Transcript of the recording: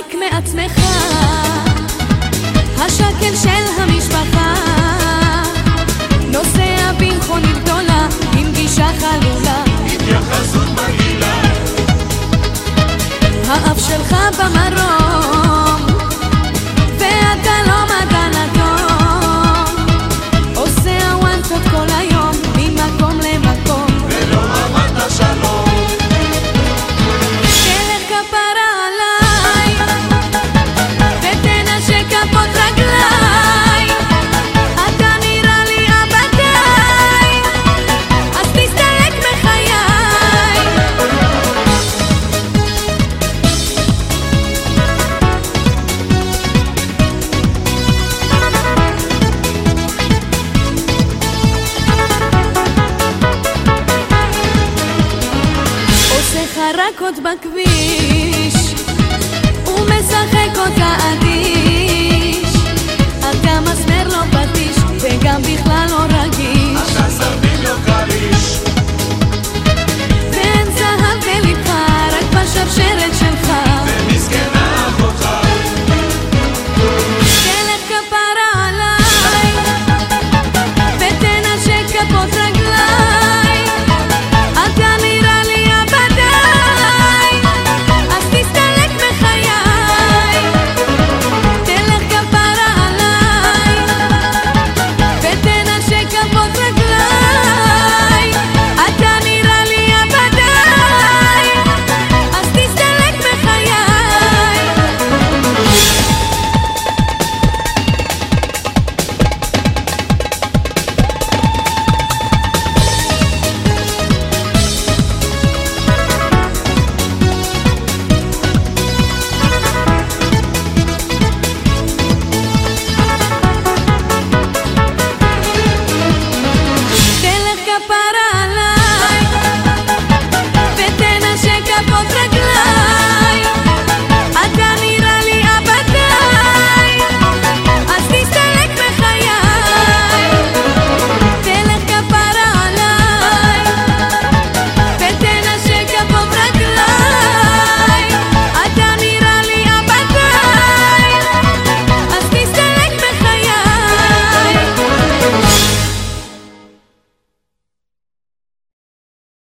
מסיק מעצמך, השקל של המשפחה, נוסע במכונית גדולה עם גישה חלולה, התייחסות מגעילה, האף שלך במרום ואתה לא מדען אדום, עושה הוואנטות כל היום ממקום למקום ולא אמרת שלום. תלך כפרה עליי ותנשק כפות רגליי, אתה נראה לי עבדיי, אז תסתלק מחיי. עושה חרקות בכביש ומשחק אותה אדיש, אתה מסמר לו פטיש וגם בכלל